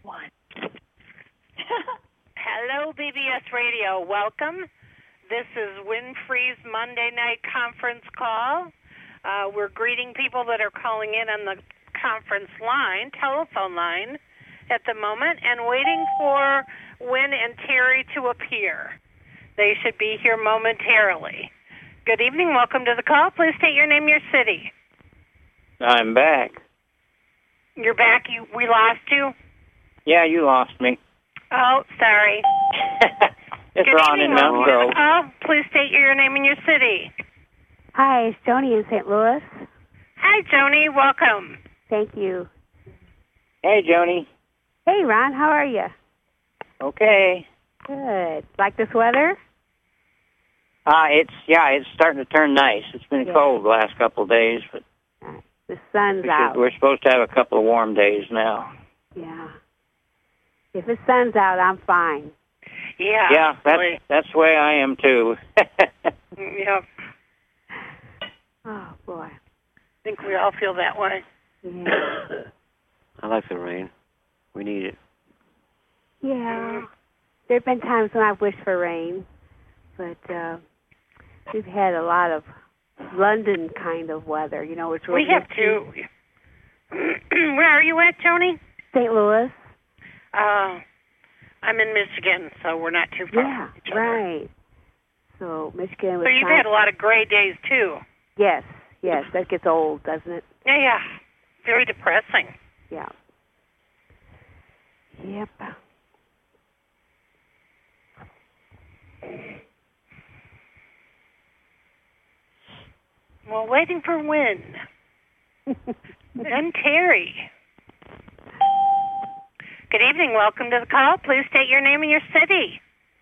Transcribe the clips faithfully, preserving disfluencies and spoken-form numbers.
One. Hello, B B S Radio. Welcome. This is Winfrey's Monday night conference call. Uh, we're greeting people that are calling in on the conference line, telephone line, at the moment, and waiting for Win and Terry to appear. They should be here momentarily. Good evening. Welcome to the call. Please state your name, your city. I'm back. You're back. You, we lost you? Yeah, you lost me. Oh, sorry. It's Good Ron evening, in Mount welcome to Grove. the call. Please state your name and your city. Hi, it's Joni in Saint Louis. Hi, Joni. Welcome. Thank you. Hey, Joni. Hey, Ron. How are you? Okay. Good. Like this weather? Uh, it's, yeah, it's starting to turn nice. It's been Yeah. cold the last couple of days, but The sun's we out. should, we're supposed to have a couple of warm days now. Yeah. If the sun's out, I'm fine. Yeah. Yeah, that's, boy. that's the way I am, too. Yep. Oh, boy. I think we all feel that way. Yeah. I like the rain. We need it. Yeah. There have been times when I've wished for rain, but uh, we've had a lot of London kind of weather, you know, it's really We have two. Where are you at, Joni? Saint Louis. Uh, I'm in Michigan, so we're not too far Yeah, from each other. right. So Michigan was So you've had a lot of gray days, too. Yes, yes. That gets old, doesn't it? Yeah, yeah. Very depressing. Yeah. Yep. Well, waiting for Win. Then Terry. Good evening. Welcome to the call. Please state your name and your city.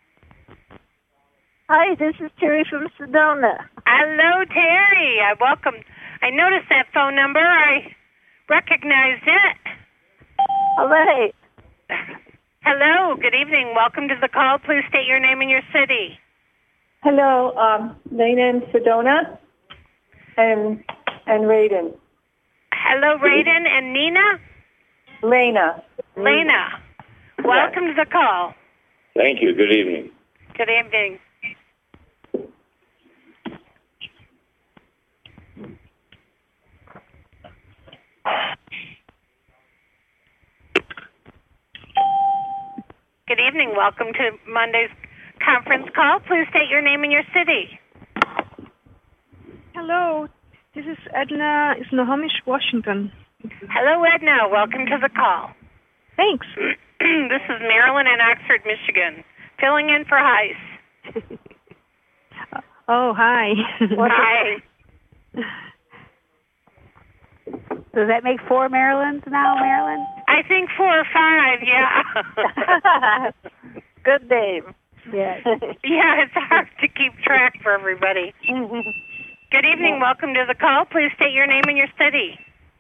Hi, this is Terry from Sedona. Hello, Terry. I welcome. I noticed that phone number. I recognized it. All right. Hello. Good evening. Welcome to the call. Please state your name and your city. Hello, um, Lena in Sedona and and Raiden. Hello, Raiden and Nina. Lena. Lena. Welcome to the call. Thank you. Good evening. Good evening. Good evening. Welcome to Monday's conference call. Please state your name and your city. Hello, this is Edna in Snohomish, Washington. Hello, Edna. Welcome to the call. Thanks. This is Marilyn in Oxford, Michigan, filling in for Heiss. Oh, hi. Hi. Does that make four Marylands now, Marilyn? I think four or five, yeah. Good name. Yes. Yeah, it's hard to keep track for everybody. Good evening. Welcome to the call. Please state your name and your city.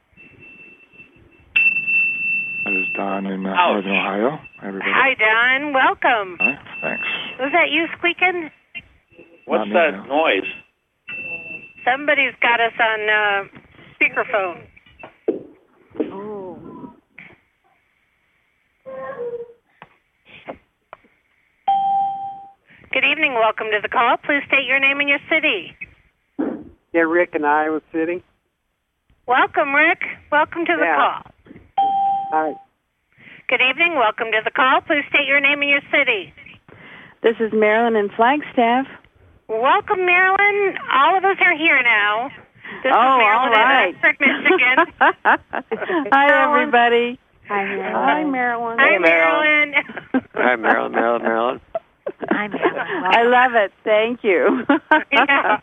This is Don in uh, Ouch. Northern Ohio. Everybody. Hi, Don. Welcome. Hi. Thanks. Was that you squeaking? What's Not me, that no. noise? Somebody's got us on uh, speakerphone. Oh. Good evening. Welcome to the call. Please state your name and your city. Yeah, Rick in Iowa City. Welcome, Rick. Welcome to the Yeah. call. Hi. Good evening. Welcome to the call. Please state your name and your city. This is Marilyn in Flagstaff. Welcome, Marilyn. All of us are here now. This Oh, is Marilyn all right. in Oxford, Michigan. Hi, everybody. Hi, Marilyn. Hi, Marilyn. Hi, Hey, Marilyn. Hi, Marilyn, Marilyn, Marilyn. Hi, Marilyn. I love it. Thank you. Yeah.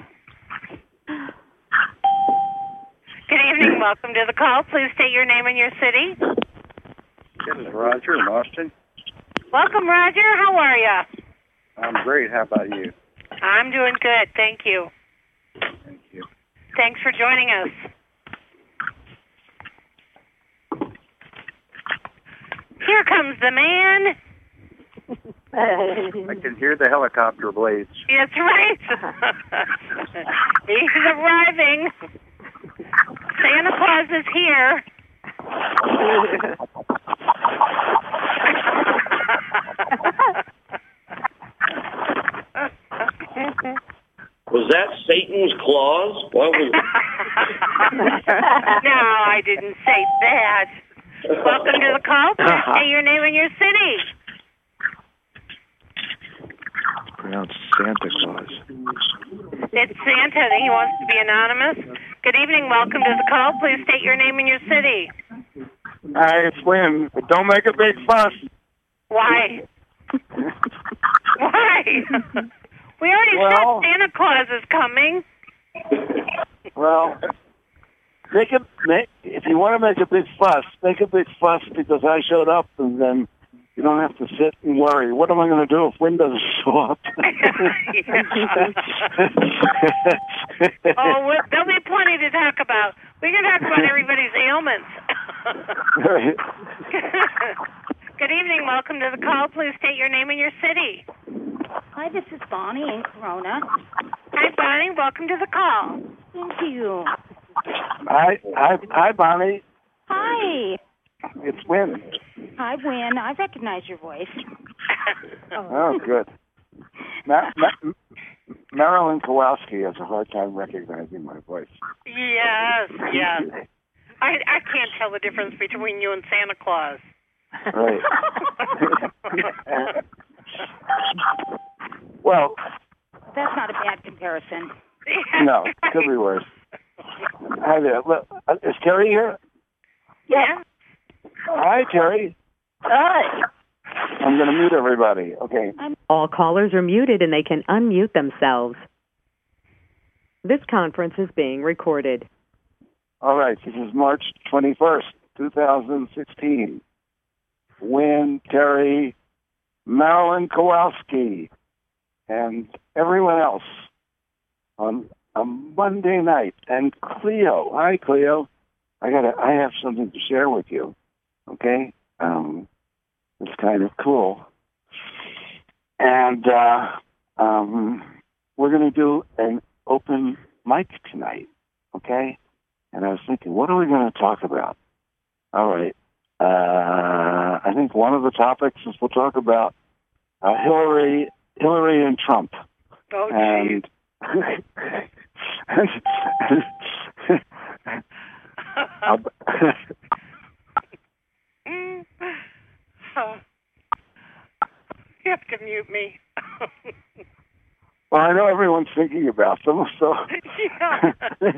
Good evening. Welcome to the call. Please state your name and your city. This is Roger in Austin. Welcome, Roger. How are you? I'm great. How about you? I'm doing good. Thank you. Thank you. Thanks for joining us. Here comes the man. I can hear the helicopter blades. That's right. He's arriving. Santa Claus is here. Was that Satan's claws? What was? No, I didn't say that. Welcome to the call. Please say your name and your city. It's pronounced Santa Claus. It's Santa. He wants to be anonymous. Good evening. Welcome to the call. Please state your name and your city. Hi, it's Win. But don't make a big fuss. Why? Why? We already Well- said Santa Claus is coming. Well, make it. Make, if you want to make a big fuss, make a big fuss because I showed up, and then you don't have to sit and worry. What am I going to do if Win doesn't show up? Oh, well, there'll be plenty to talk about. We can talk about everybody's ailments. Good evening. Welcome to the call. Please state your name and your city. Hi, this is Bonnie in Corona. Hi, Bonnie. Welcome to the call. Thank you. Hi, hi, hi, Bonnie. Hi. It's Win. Hi, Win. I recognize your voice. Oh, good. Ma- Ma- Marilyn Kowalski has a hard time recognizing my voice. Yes, yes. I I can't tell the difference between you and Santa Claus. Right. Well, That's not a bad comparison. no, it could be worse. Hi there. Look, uh, is Terry here? Yeah. Hi, Terry. Hi. I'm going to mute everybody. Okay. All callers are muted and they can unmute themselves. This conference is being recorded. All right. This is March twenty-first, twenty sixteen. Win, Terry, Marilyn Kowalski, and everyone else on a Monday night. And Cleo. Hi, Cleo. I got. I have something to share with you. Okay. Um, it's kind of cool. And uh, um, we're going to do an open mic tonight. Okay. And I was thinking, what are we going to talk about? All right. Uh, I think one of the topics is we'll talk about uh, Hillary, Hillary and Trump. Oh, and, and, and Oh. You have to mute me. well, I know everyone's thinking about them, so. Yeah.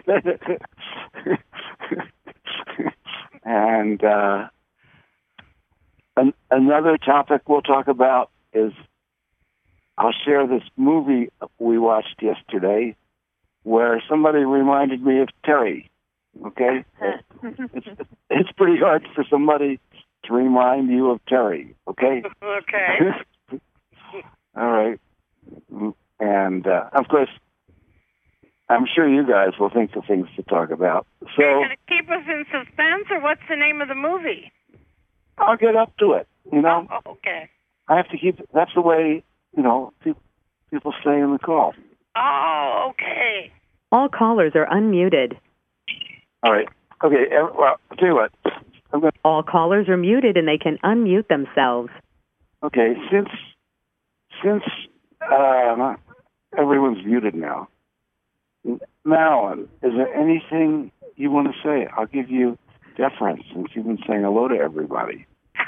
And uh, an, another topic we'll talk about is I'll share this movie we watched yesterday where somebody reminded me of Terry. Okay? It's, it's pretty hard for somebody to remind you of Terry. Okay? Okay. All right. And, uh, of course, I'm sure you guys will think of things to talk about. So Are you going to keep us in suspense, or what's the name of the movie? I'll get up to it. You know, Oh, okay. I have to keep. That's the way. You know, people people stay in the call. Oh, okay. All callers are unmuted. All right. Okay. ev- Well, I'll tell you what. I'm going. All callers are muted and they can unmute themselves. Okay. Since since uh, everyone's muted now, Marilyn, is there anything you want to say? I'll give you deference since you've been saying hello to everybody.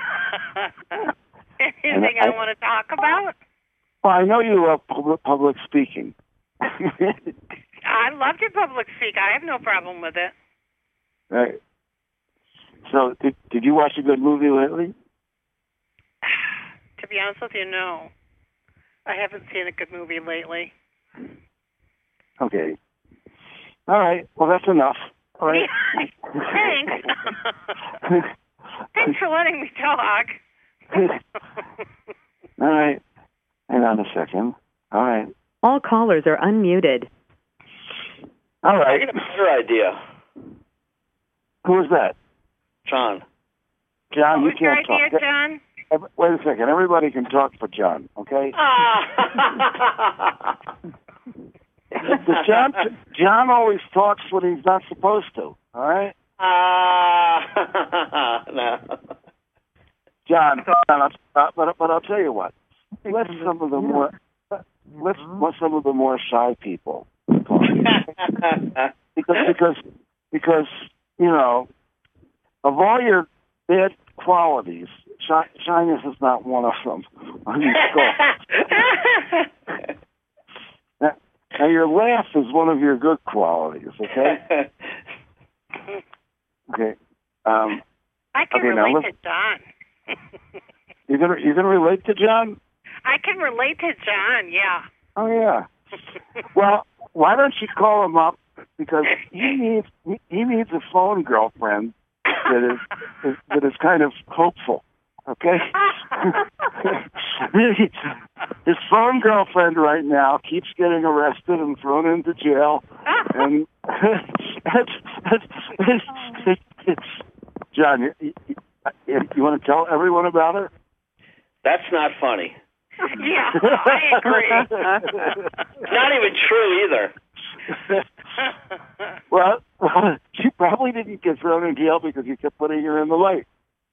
Anything I, I want to talk about? Well, I know you love public, public speaking. I love your public speak. I have no problem with it. Right. So, did did you watch a good movie lately? To be honest with you, no. I haven't seen a good movie lately. Okay. All right. Well, that's enough. All right. Thanks. Thanks for letting me talk. All right. Hang on a second. All right. All callers are unmuted. All right. I got a better idea. Who is that? John. John, What you was your can't talk. idea, John? Ev- Wait a second. Everybody can talk for John, okay? Ah. Does John, John always talks when he's not supposed to, all right? Ah. No. John, John, uh, but, but I'll tell you what. Let some of the more, let's let some of the more shy people because because because you know, of all your bad qualities, shy, shyness is not one of them. On your skull. now, now your laugh is one of your good qualities. Okay. Okay. Um, I can okay, now relate listen. to John. You're gonna you're gonna relate to John? I can relate to John. Yeah. Oh yeah. Well, why don't you call him up, because he needs he, he needs a phone girlfriend that is, is that is kind of hopeful. Okay. His phone girlfriend right now keeps getting arrested and thrown into jail, and it's, it's, it's, it's, John, you, you, you want to tell everyone about her? That's not funny. Yeah, I agree. Not even true either. Well, she probably didn't get thrown in jail because you kept putting her in the light.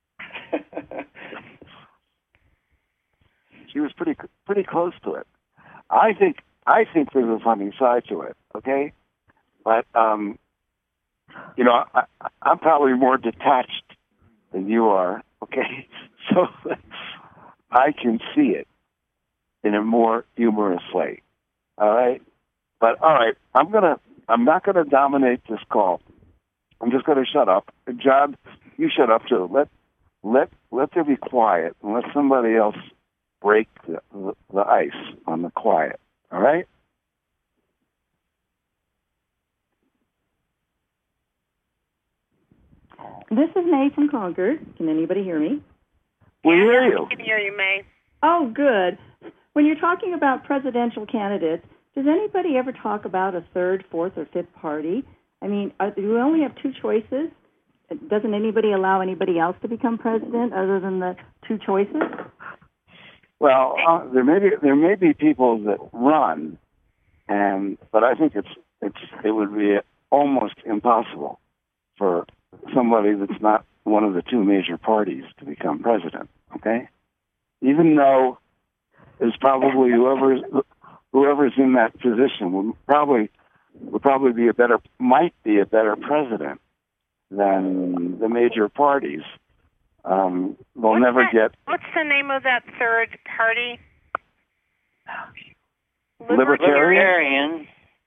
She was pretty pretty close to it. I think I think there's a funny side to it. Okay, but um, you know, I, I'm probably more detached than you are. Okay, so I can see it in a more humorous way. All right, but all right, I'm gonna I'm not gonna dominate this call. I'm just gonna shut up. And John, you shut up too. Let let let there be quiet and let somebody else break the, the, the ice on the quiet. All right? This is May from Concord. Can anybody hear me? We hear you. I can hear you, May. Oh, good. When you're talking about presidential candidates, does anybody ever talk about a third, fourth, or fifth party? I mean, are, do we only have two choices? Doesn't anybody allow anybody else to become president other than the two choices? Well, uh, there may be there may be people that run, and but I think it's it's it would be almost impossible for somebody that's not one of the two major parties to become president. Okay, even though there's probably whoever's whoever's in that position would probably would probably be a better might be a better president than the major parties. Um, they'll what's never that, get. What's the name of that third party? Libertarian.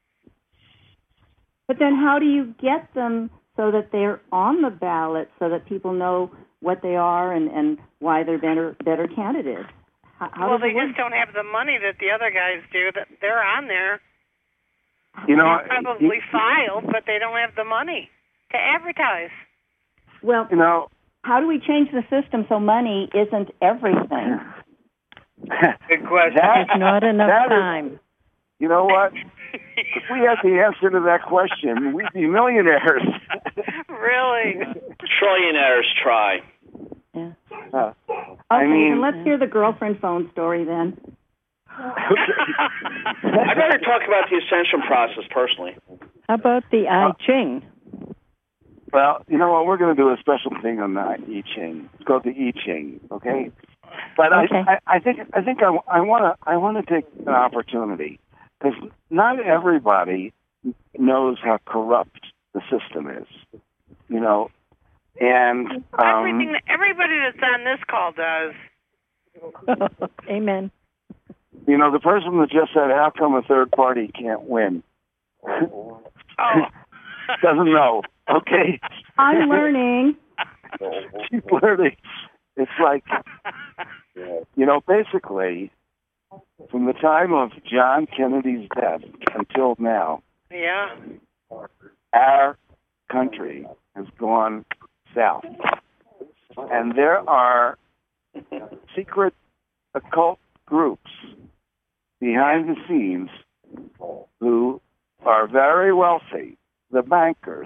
But then how do you get them so that they're on the ballot so that people know what they are and, and why they're better better candidates? How, how well, does they it work? just don't have the money that the other guys do. That they're on there. You know, they're probably filed, but they don't have the money to advertise. Well, you know, how do we change the system so money isn't everything? Good question. That, There's not enough that time. Is, you know what? If we had the answer to that question, we'd be millionaires. Really? Trillionaires try. Yeah. Uh, okay, I mean, then let's hear the girlfriend phone story then. I'd rather talk about the ascension process personally. How about the I Ching? Well, you know what? We're going to do a special thing on the I Ching. It's called the I Ching, okay? But Okay. I, I, I think I think I, I want to I want to take an opportunity, because not everybody knows how corrupt the system is, you know. And um, Everything, everybody that's on this call does. Amen. you know, the person that just said, "How come a third party can't win?" Oh. doesn't know. Okay. I'm learning. She's learning. It's like, you know, basically, from the time of John Kennedy's death until now, Yeah. our country has gone south. And there are secret occult groups behind the scenes who are very wealthy, the bankers,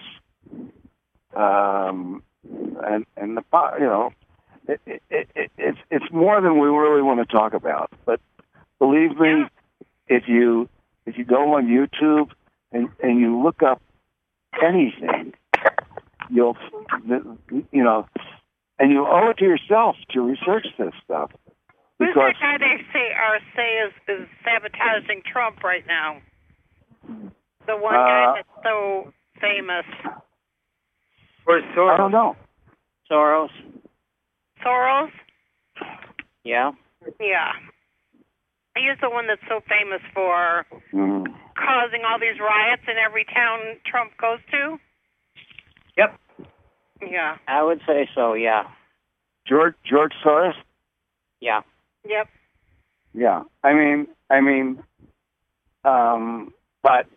um, and and the you know, it, it, it, it's it's more than we really want to talk about. But believe me, Yeah. if you if you go on YouTube and and you look up anything, you'll you know, and you owe it to yourself to research this stuff. Who's Because that guy they say are say is, is sabotaging Trump right now? The one Uh, guy that's so famous. Where's Soros? I don't know. Soros. Soros? Yeah. Yeah. He is the one that's so famous for Mm. causing all these riots in every town Trump goes to. Yep. Yeah. I would say so. Yeah. George George Soros. Yeah. Yep. Yeah. I mean, I mean, um, but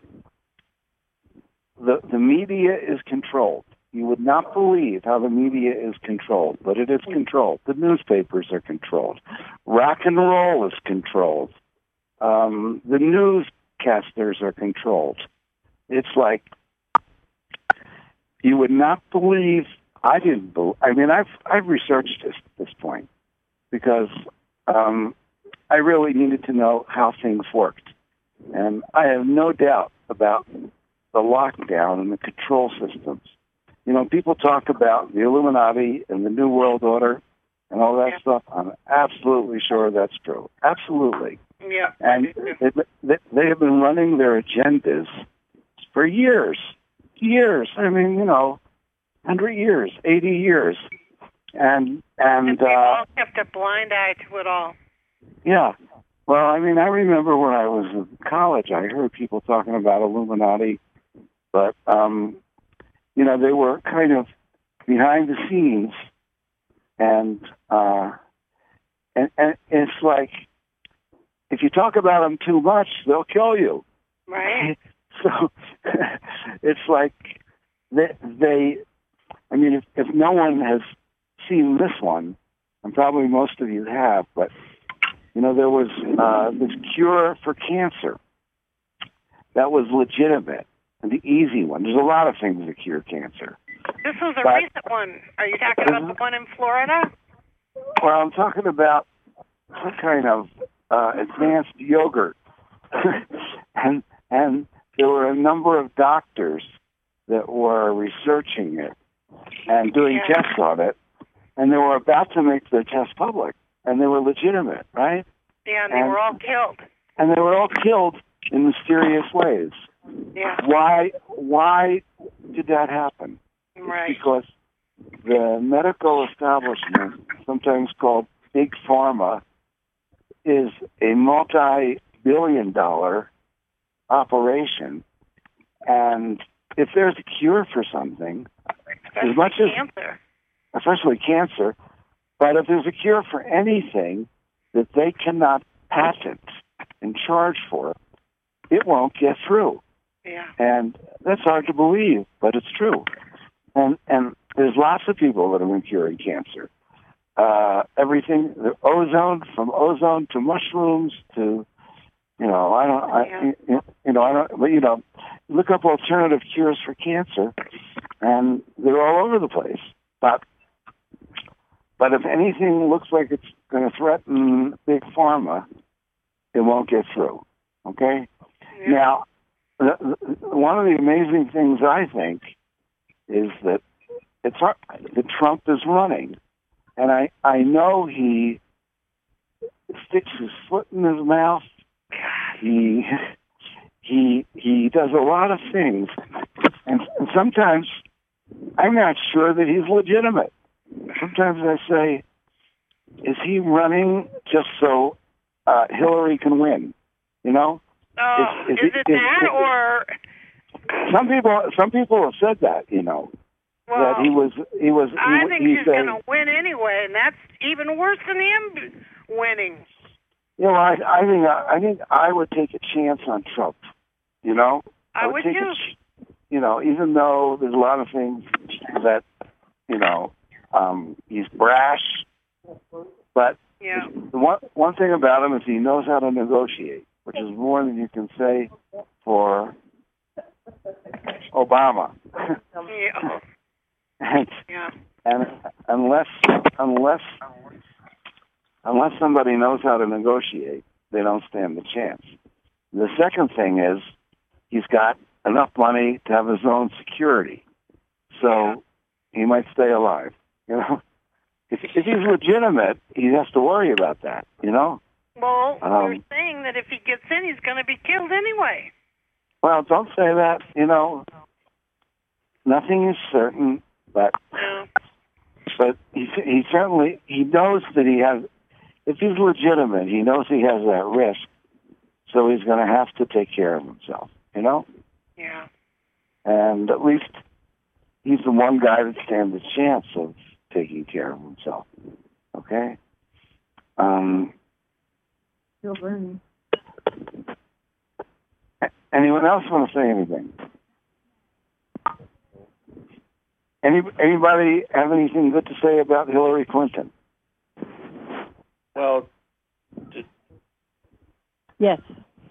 the the media is controlled. You would not believe how the media is controlled, but it is controlled. The newspapers are controlled. Rock and roll is controlled. Um, the newscasters are controlled. It's like you would not believe. I didn't believe. I mean, I've I've researched this at this point because um, I really needed to know how things worked, and I have no doubt about the lockdown and the control systems. You know, people talk about the Illuminati and the New World Order and all that Yeah. stuff. I'm absolutely sure that's true. Absolutely. Yeah. And they, they, they have been running their agendas for years. Years. I mean, you know, one hundred years, eighty years. And, and, And we've uh, all kept a blind eye to it all. yeah. Well, I mean, I remember when I was in college, I heard people talking about Illuminati, but, um, you know, they were kind of behind the scenes, and uh, and, and it's like if you talk about them too much, they'll kill you. Right. So it's like they, they I mean, if, if no one has seen this one, and probably most of you have, but you know, there was uh, this cure for cancer that was legitimate. And the easy one. There's a lot of things that cure cancer. This was a But- recent one. Are you talking about the one in Florida? Well, I'm talking about some kind of uh, advanced yogurt, and and there were a number of doctors that were researching it and doing Yeah. tests on it, and they were about to make their tests public, and they were legitimate, right? Yeah, and they And- were all killed. And they were all killed in mysterious ways. Yeah. Why? Why did that happen? Right. Because the medical establishment, sometimes called Big Pharma, is a multi-billion dollar operation. And if there's a cure for something, Especially as much as, cancer. especially cancer, but if there's a cure for anything that they cannot patent and charge for, it won't get through. Yeah. And that's hard to believe, but it's true. And and there's lots of people that have been curing cancer. Uh, everything, the ozone, from ozone to mushrooms to, you know, I don't, I, Yeah. you know, I don't, but you know, look up alternative cures for cancer, and they're all over the place. But but if anything looks like it's going to threaten Big Pharma, it won't get through. Okay. Yeah. Now, the, the, one of the amazing things I think is that it's hard, that Trump is running, and I I know he sticks his foot in his mouth. He he he does a lot of things, and, and sometimes I'm not sure that he's legitimate. Sometimes I say, is he running just so uh, Hillary can win? You know? Oh, Is- is, is it it- is- that is- or? Some people, some people have said that, you know, Well, that he was, he was, he, I think he he's said, going to win anyway, and that's even worse than him winning. you know, I, I think, I think I would take a chance on Trump. You know, I would would take too. a, ch- you know, even though there's a lot of things that, you know, um, he's brash, but Yeah. the one one thing about him is he knows how to negotiate, which is more than you can say for Obama. Yeah. and, Yeah. and unless unless unless somebody knows how to negotiate, they don't stand a chance. The second thing is he's got enough money to have his own security, so he might stay alive. You know, if, if he's legitimate, he has to worry about that. You know. Well, Um, you're saying that if he gets in, he's going to be killed anyway. Well, don't say that. You know, nothing is certain, but No. but he he certainly he knows that he has. If he's legitimate, he knows he has that risk, so he's going to have to take care of himself. You know. Yeah. And at least he's the one guy that stands a chance of taking care of himself. Okay. Um. Still burning. Anyone else want to say anything? Any anybody have anything good to say about Hillary Clinton? Well, Yes.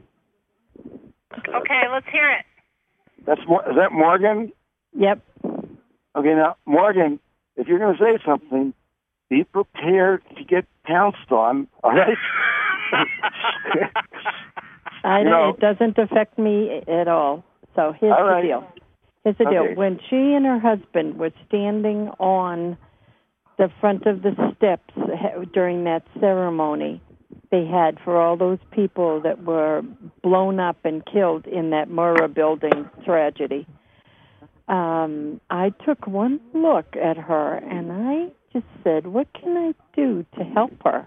Okay, let's hear it. That's Mor- is that Morgan? Yep. Okay, now Morgan, if you're going to say something, be prepared to get pounced on. All right. I You don't, know- it doesn't affect me at all. So here's All right. the deal. Here's the Okay. deal. When she and her husband were standing on the front of the steps ha- during that ceremony they had for all those people that were blown up and killed in that Murrah building tragedy, um, I took one look at her and I just said, what can I do to help her?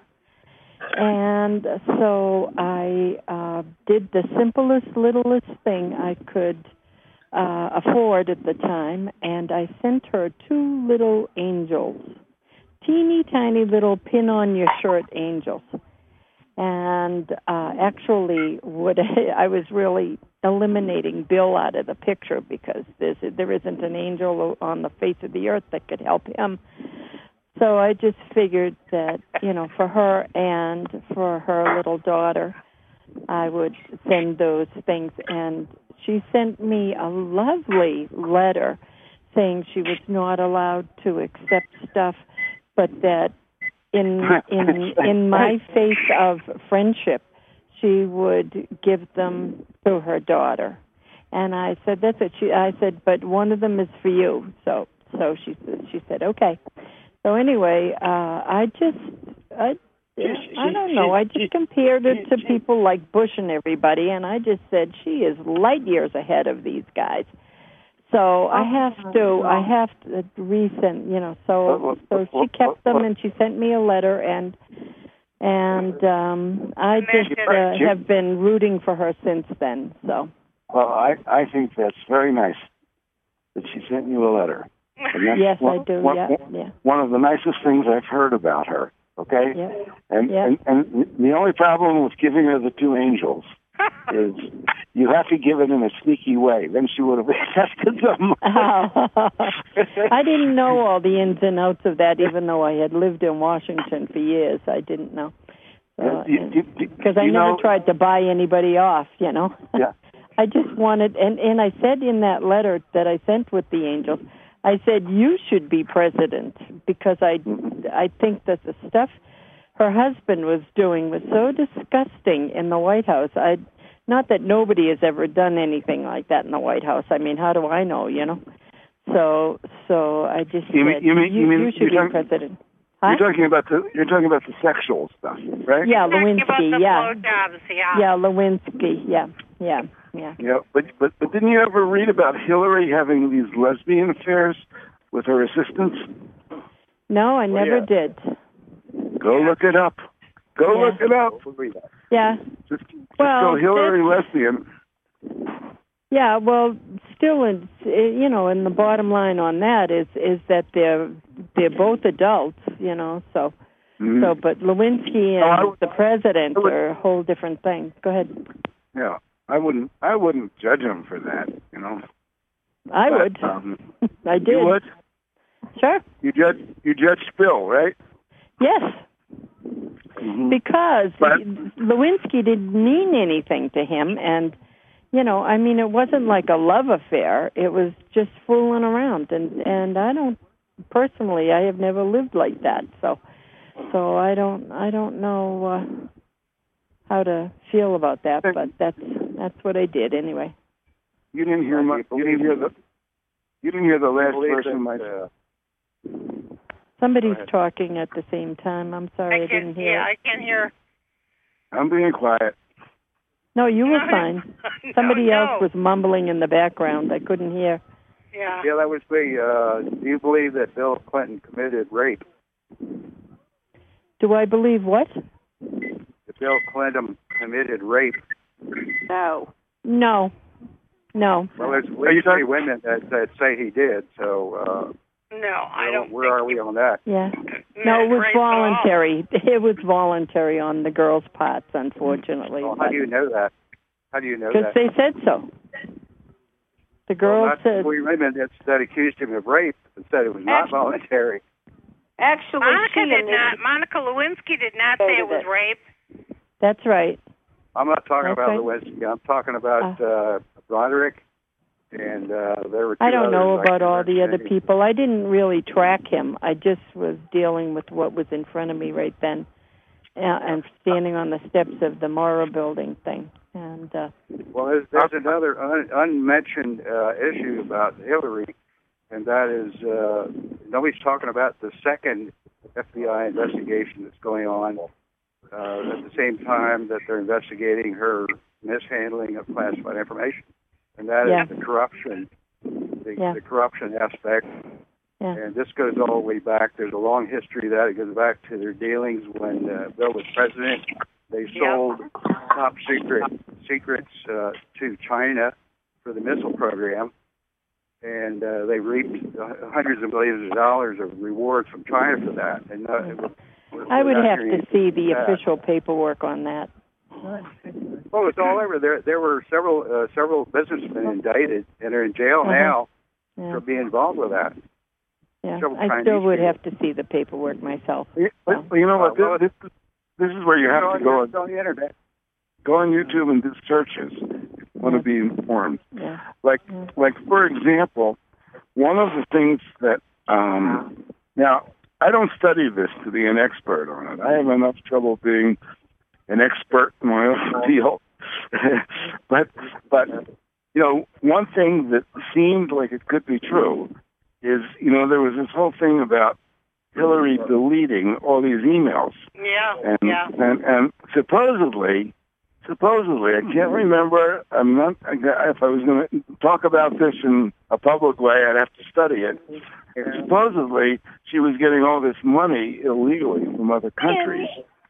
And so I uh, did the simplest, littlest thing I could uh, afford at the time, and I sent her two little angels, teeny tiny little pin-on-your-shirt angels. And uh, actually, what I was really eliminating Bill out of the picture because there's, there isn't an angel on the face of the earth that could help him. So I just figured that, you know, for her and for her little daughter, I would send those things. And she sent me a lovely letter saying she was not allowed to accept stuff, but that in in in my face of friendship, she would give them to her daughter. And I said, that's it. She, I said, but one of them is for you. So so she she said, okay. So anyway, uh, I just, I, I don't know. I just compared her to people like Bush and everybody, and I just said she is light years ahead of these guys. So I have to, I have to resend, you know. So, so she kept them, and she sent me a letter, and and um, I just uh, have been rooting for her since then. So. Well, I I think that's very nice that she sent you a letter. And that's Yes, one, I do. One, yeah, yeah. one of the nicest things I've heard about her. Okay. Yeah. And, yeah. and and the only problem with giving her the two angels is you have to give it in a sneaky way. Then she would have accepted them. Oh. I didn't know all the ins and outs of that, even though I had lived in Washington for years. I didn't know. Because I never know, tried to buy anybody off, you know. Yeah. I just wanted, and, and I said in that letter that I sent with the angels, I said, you should be president, because I, I think that the stuff her husband was doing was so disgusting in the White House. I, not that nobody has ever done anything like that in the White House. I mean, how do I know, you know? So, so I just you said, mean, you, mean, you, you, mean, you should be talking, president. Huh? You're talking about the you're talking about the sexual stuff, right? Yeah, Talking Lewinsky. about the Yeah, blowjobs, yeah. yeah, Lewinsky. Yeah, yeah, yeah. Yeah, but but but didn't you ever read about Hillary having these lesbian affairs with her assistants? No, I Oh, never yeah. did. Go look it up. Go Yeah. look it up. Yeah. Just, just Well, go Hillary lesbian. Yeah, well, still, in, you know, and the bottom line on that is is that they're they're both adults, you know. So, Mhm. so, but Lewinsky and Oh, I- the president I would- are a whole different thing. Go ahead. Yeah, I wouldn't I wouldn't judge him for that, you know. I But, would. Um, I did. You would? Sure. You judge you judged Bill, right? Yes. Mhm. Because But- Lewinsky didn't mean anything to him, and you know, I mean, it wasn't like a love affair. It was just fooling around, and and I don't personally, I have never lived like that, so so I don't I don't know uh, how to feel about that, but that's that's what I did anyway. You didn't hear my you didn't hear the you didn't hear the last verse of my Somebody's Go ahead. talking at the same time. I'm sorry, I, I didn't can, hear. yeah, it. I can hear. I'm being quiet. No, you were fine. No, Somebody no. else was mumbling in the background. I couldn't hear. Yeah. Yeah, that was me. Uh, do you believe that Bill Clinton committed rape? Do I believe what? That Bill Clinton committed rape? No. No. No. Well, there's at least three women that, that say he did, so uh, No, I where, don't. where are we on that? Yeah. No, it was rape at all. voluntary. It was voluntary on the girls' parts, unfortunately. Well, how do you know that? How do you know Because that? they said so. The girls well, not said. three women that, that accused him of rape and said it was not Actually- voluntary. Actually, Monica she did and not. Monica Lewinsky did not say it was rape. That's right. I'm not talking That's about right. Lewinsky. I'm talking about uh, Broderick, and uh, there were two I don't know others I about can all the other mention. people. I didn't really track him. I just was dealing with what was in front of me right then, uh, and standing on the steps of the Mora building thing. And uh, Well, there's, there's another un, unmentioned uh, issue about Hillary, and that is uh, nobody's talking about the second F B I investigation that's going on uh, at the same time that they're investigating her mishandling of classified information, and that Yeah. is the corruption, the, Yeah. the corruption aspect. yeah, And this goes all the way back. There's a long history of that. It goes back to their dealings when uh, Bill was president. They sold top secret secrets uh, to China for the missile program, and uh, they reaped uh, hundreds of millions of dollars of rewards from China for that. And uh, it was, I would not have hearing to see anything the about that. official paperwork on that. Well, it's all over. There, there were several uh, several businessmen indicted and are in jail Uh-huh. now Yeah. for being involved with that. Yeah, Several I Chinese still would people. have to see the paperwork myself. Well, you know what? Uh, well, this, this, this is where you have know, to go it's on the internet. go on YouTube and do searches. if you Want to be informed? Yeah. Like, like for example, one of the things that um, now I don't study this to be an expert on it. I have enough trouble being an expert in my own field. but, but you know, one thing that seemed like it could be true is, you know, there was this whole thing about Hillary deleting all these emails. Yeah. And, yeah. and and supposedly, supposedly, I can't remember. I'm not. If I was going to talk about this in a public way, I'd have to study it. Supposedly, she was getting all this money illegally from other countries,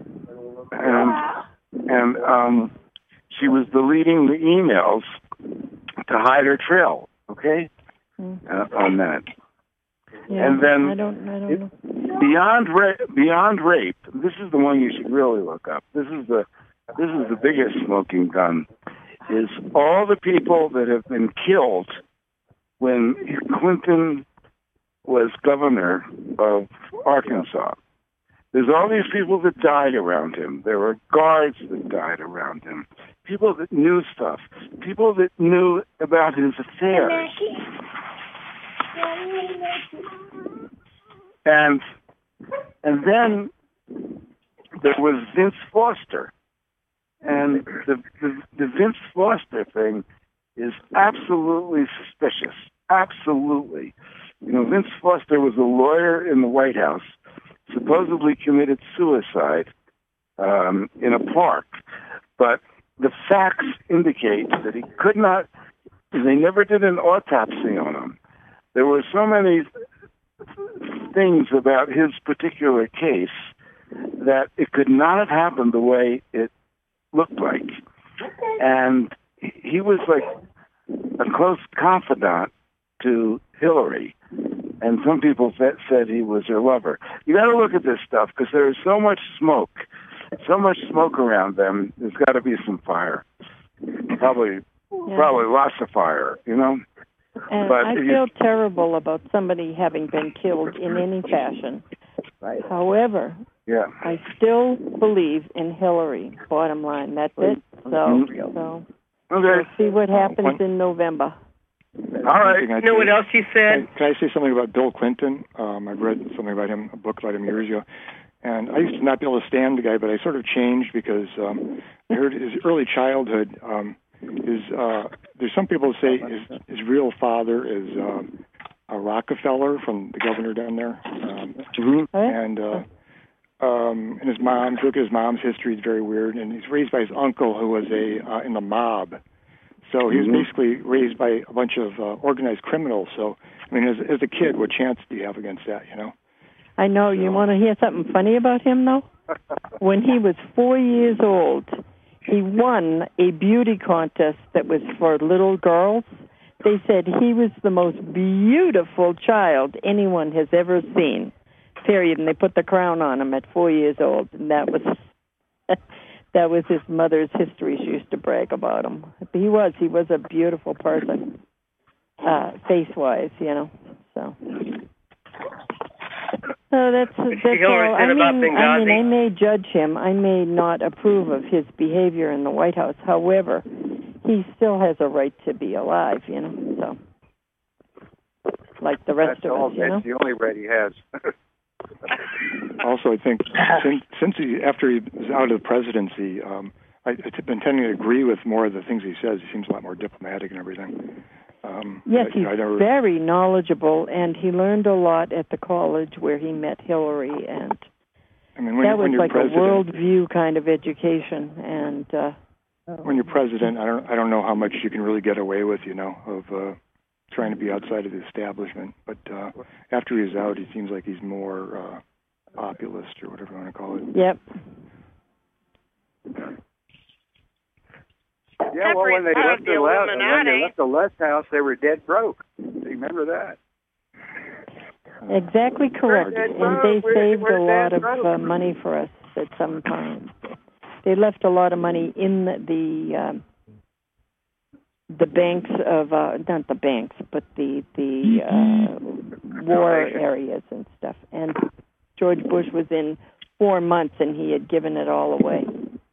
and and um, she was deleting the emails to hide her trail. Okay, uh, on that. Yeah, and then I don't, I don't it, know. beyond ra- beyond rape, this is the one you should really look up. This is the this is the biggest smoking gun. Is all the people that have been killed when Clinton was governor of Arkansas. There's all these people that died around him. There were guards that died around him. People that knew stuff. People that knew about his affairs. And and then there was Vince Foster. And the, the the Vince Foster thing is absolutely suspicious. Absolutely. You know, Vince Foster was a lawyer in the White House, supposedly committed suicide um, in a park. But the facts indicate that he could not, they never did an autopsy on him. There were so many things about his particular case that it could not have happened the way it looked like. And he was like a close confidant to Hillary. And some people said, said he was her lover. You got to look at this stuff because there is so much smoke, so much smoke around them. There's got to be some fire. Probably, Yeah. probably lots of fire, you know? And But I you- feel terrible about somebody having been killed in any fashion. Right. However, Yeah. I still believe in Hillary. Bottom line, that's it. So, Mhm. so Okay. we'll see what happens One- in November. All right. Can I know what say- else you said? Can I say something about Bill Clinton? Um, I've read something about him, a book about him years ago. And I used to not be able to stand the guy, but I sort of changed because um, I heard his early childhood. Um, his uh, there's some people who say his, his real father is um, a Rockefeller from the governor down there, um, Mm-hmm. and uh, um, and his mom's, look at his mom's history, it's very weird. And he's raised by his uncle who was a uh, in the mob. So he was Mm-hmm. basically raised by a bunch of uh, organized criminals. So, I mean, as, as a kid, what chance do you have against that, you know? I know. You want to hear something funny about him, though? When he was four years old, he won a beauty contest that was for little girls. They said he was the most beautiful child anyone has ever seen, period. And they put the crown on him at four years old, and that was that was his mother's history. She used to brag about him. He was. He was a beautiful person, uh, face-wise, you know. So... So that's, that's all. I mean, I mean, I may judge him. I may not approve of his behavior in the White House. However, he still has a right to be alive, you know. So, like the rest That's of all, us, you know. That's the only right he has. Also, I think since, since he, after he was out of the presidency, um, I, I've been tending to agree with more of the things he says. He seems a lot more diplomatic and everything. Um, yes, I, you he's know, I never, very knowledgeable, and he learned a lot at the college where he met Hillary, and I mean, when, that was when you're like president, a worldview kind of education. And uh, when you're president, I don't, I don't know how much you can really get away with, you know, of uh, trying to be outside of the establishment. But uh, after he's out, he seems like he's more uh, populist or whatever you want to call it. Yep. Yeah, well, when they Part left of the, the left, when Illuminati. they left the left house, they were dead broke. Remember that? Exactly correct. Where's that And broke? they Where's- saved a where's lot that of broke? uh, money for us at some time. They left a lot of money in the the, um, the banks of uh, not the banks, but the the uh, war areas and stuff. And George Bush was in four months, and he had given it all away.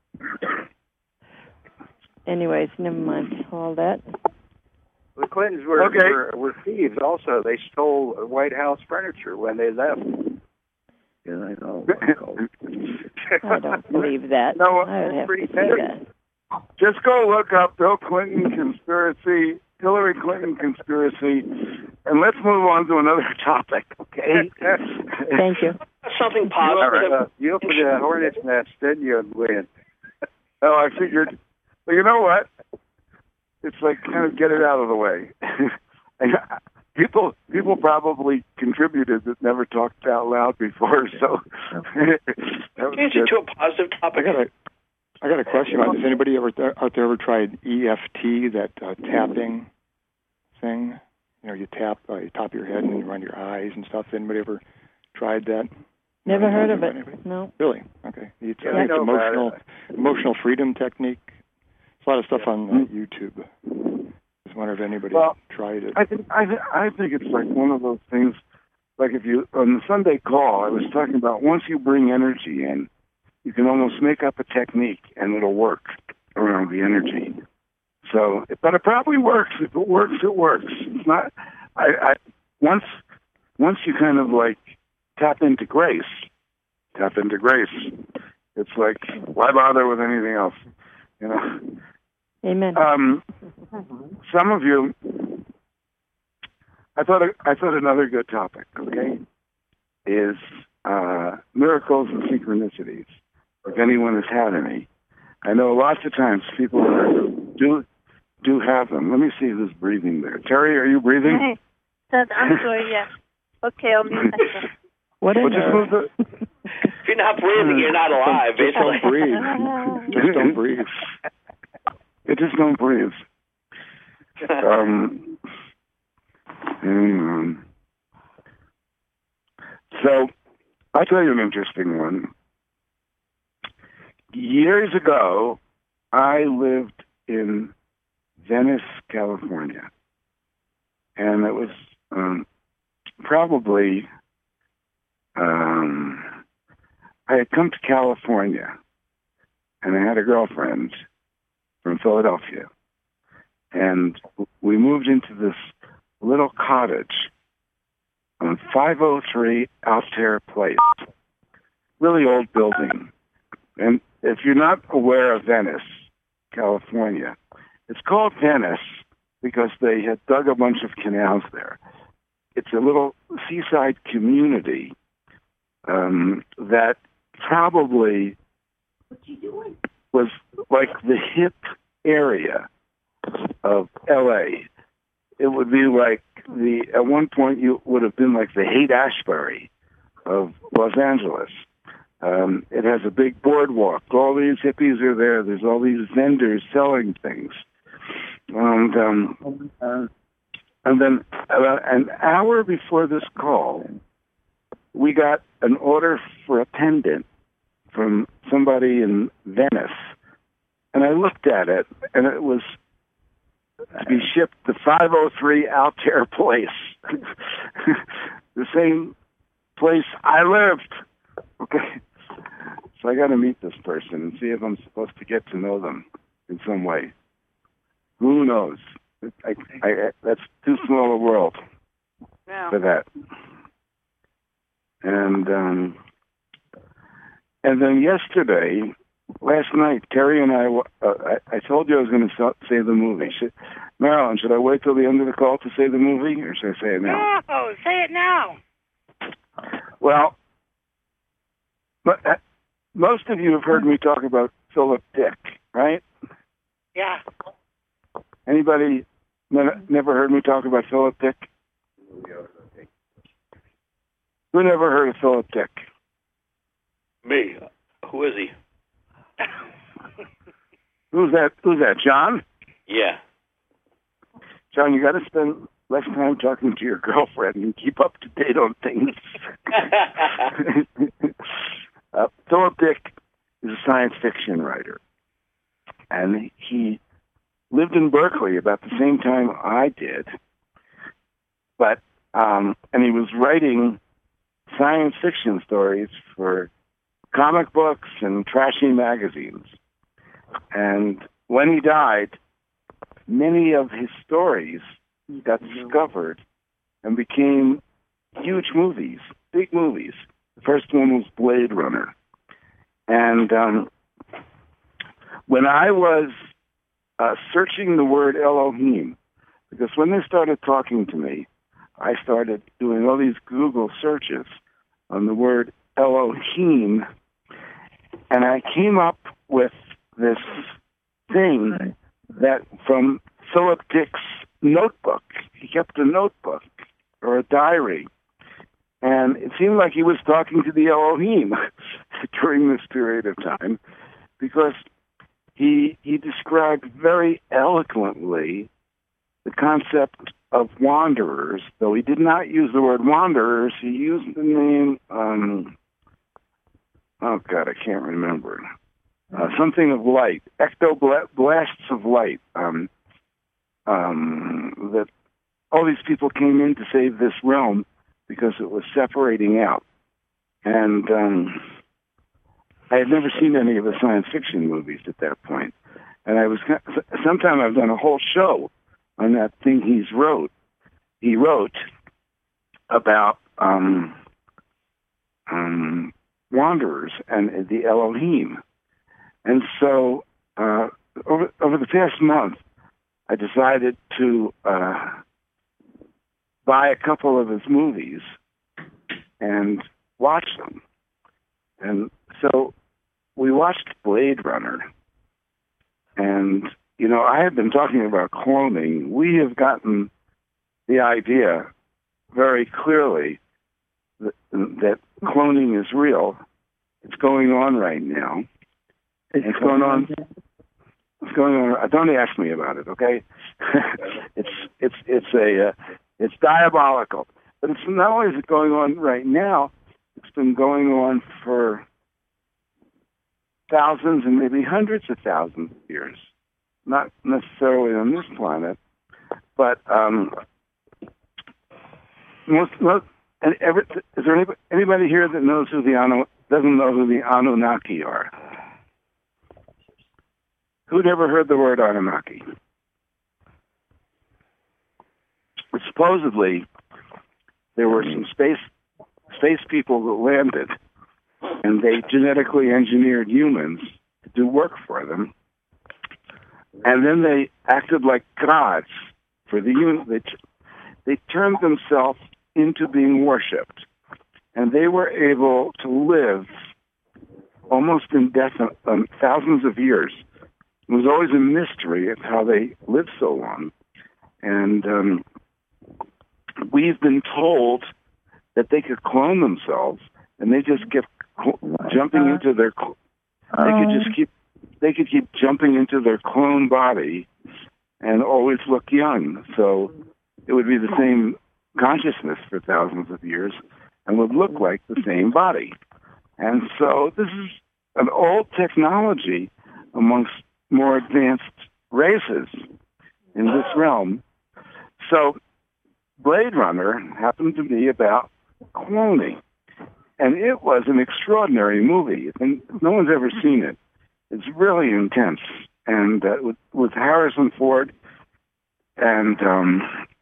Anyways, never mind all that. The Clintons were, Okay. were were thieves. Also, they stole White House furniture when they left. Yeah, I know. I don't believe that. No, I would it's have pretty to say petty. that. Just go look up Bill Clinton conspiracy, Hillary Clinton conspiracy, and let's move on to another topic, okay? Thank you. Something You opened, positive. a, you opened a hornet's nest, didn't you, Win? Oh, I figured, well, you know what? It's like kind of get it out of the way. And people people probably contributed that never talked out loud before, so that was Change good. it to a positive I topic. got a, I got a question about. Has anybody ever out there ever tried E F T, that uh, tapping thing? You know, you tap, uh, you top your head and then you run your eyes and stuff. Anybody ever tried that? Never No, heard of anybody? it. No. Really? Okay. It's, Yeah, I I think it's know about emotional emotional freedom technique. There's a lot of stuff on uh, YouTube. Just wonder if anybody Well, tried it. I think I, th- I think it's like one of those things. Like if you on the Sunday call, I was talking about once you bring energy in, you can almost make up a technique and it'll work around the energy. So, but it probably works. If it works, it works. It's not. I, I once once you kind of like tap into grace, tap into grace. It's like why bother with anything else, you know? Amen. Um, some of you, I thought I thought another good topic, okay, is uh, miracles and synchronicities. If anyone has had any, I know lots of times people do do have them. Let me see who's breathing there. Terry, are you breathing? Hey, that, I'm sorry, yes. Okay, I'll mute myself. What Well, a just nerve. move the, If you're not breathing, you're not alive. Just don't Basically. breathe. Just don't breathe. It just don't breathe. Um, mm. So, I'll tell you an interesting one. Years ago, I lived in Venice, California. And it was um, probably, um, I had come to California, and I had a girlfriend from Philadelphia. And we moved into this little cottage on five oh three Altair Place. Really old building. And if you're not aware of Venice, California, it's called Venice because they had dug a bunch of canals there. It's a little seaside community um, that probably was like the hip area of L A. It would be like the, at one point, you would have been like the Haight-Ashbury of Los Angeles. Um, it has a big boardwalk. All these hippies are there. There's all these vendors selling things. And, um, uh, and then about an hour before this call, we got an order for a pendant from somebody in Venice. And I looked at it, and it was to be shipped to five oh three Altair Place, the same place I lived. Okay, so I got to meet this person and see if I'm supposed to get to know them in some way. Who knows? I, I, that's too small a world yeah. for that. And um, and then yesterday. Last night, Terry and I, uh, I, I told you I was going to say the movie. Should, Marilyn, should I wait till the end of the call to say the movie, or should I say it now? No, say it now. Well, but, uh, most of you have heard me talk about Philip Dick, right? Yeah. Anybody ne- never heard me talk about Philip Dick? Who never heard of Philip Dick? Me. Who is he? Who's that? Who's that? John? Yeah. John, you got to spend less time talking to your girlfriend and keep up to date on things. uh, Philip Dick is a science fiction writer, and he lived in Berkeley about the same time I did. But um, and he was writing science fiction stories for comic books and trashy magazines. And when he died, many of his stories got discovered and became huge movies, big movies. The first one was Blade Runner. And um, when I was uh, searching the word Elohim, because when they started talking to me, I started doing all these Google searches on the word Elohim, and I came up with this thing that from Philip Dick's notebook. He kept a notebook or a diary, and it seemed like he was talking to the Elohim during this period of time, because he he described very eloquently the concept of wanderers, though he did not use the word wanderers. He used the name, um, oh God, I can't remember. Uh, something of light, ectoblasts of light, um, um, that all these people came in to save this realm because it was separating out. And um, I had never seen any of the science fiction movies at that point. And I was, sometime I've done a whole show on that thing he's wrote. He wrote about um, um, wanderers and the Elohim. And so uh, over, over the past month, I decided to uh, buy a couple of his movies and watch them. And so we watched Blade Runner. And, you know, I have been talking about cloning. We have gotten the idea very clearly that, that cloning is real. It's going on right now. It's going on. It's going on. Don't ask me about it, okay? it's it's it's a uh, it's diabolical. But it's not only is it going on right now. It's been going on for thousands and maybe hundreds of thousands of years. Not necessarily on this planet, but um, most. most and every, is there anybody, anybody here that knows who the Anu, doesn't know who the Anunnaki are? Who'd ever heard the word Anunnaki? But supposedly, there were some space space people that landed, and they genetically engineered humans to do work for them, and then they acted like gods for the humans. They, they turned themselves into being worshipped, and they were able to live almost indefinite, um, thousands of years. It was always a mystery of how they lived so long. And um, we've been told that they could clone themselves, and they just kept cl- jumping into their. Cl- they could just keep. They could keep jumping into their clone body, and always look young. So it would be the same consciousness for thousands of years, and would look like the same body. And so this is an old technology amongst more advanced races in this realm. So Blade Runner happened to be about cloning. And it was an extraordinary movie. And no one's ever seen it. It's really intense. And uh, with, with Harrison Ford and um,